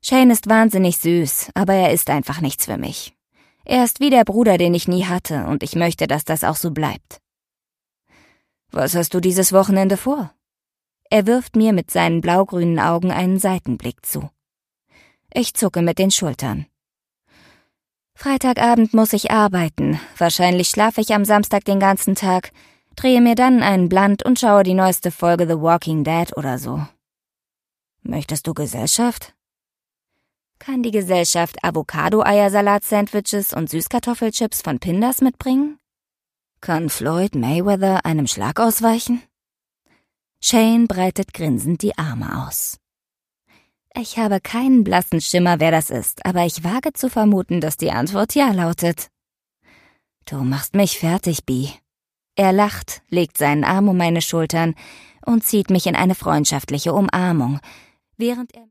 Shane ist wahnsinnig süß, aber er ist einfach nichts für mich. Er ist wie der Bruder, den ich nie hatte, und ich möchte, dass das auch so bleibt. Was hast du dieses Wochenende vor? Er wirft mir mit seinen blaugrünen Augen einen Seitenblick zu. Ich zucke mit den Schultern. Freitagabend muss ich arbeiten. Wahrscheinlich schlafe ich am Samstag den ganzen Tag, drehe mir dann einen Blunt und schaue die neueste Folge The Walking Dead oder so. Möchtest du Gesellschaft? Kann die Gesellschaft Avocado-Eiersalat-Sandwiches und Süßkartoffelchips von Pinders mitbringen? Kann Floyd Mayweather einem Schlag ausweichen? Shane breitet grinsend die Arme aus. Ich habe keinen blassen Schimmer, wer das ist, aber ich wage zu vermuten, dass die Antwort ja lautet. Du machst mich fertig, Bee. Er lacht, legt seinen Arm um meine Schultern und zieht mich in eine freundschaftliche Umarmung, während er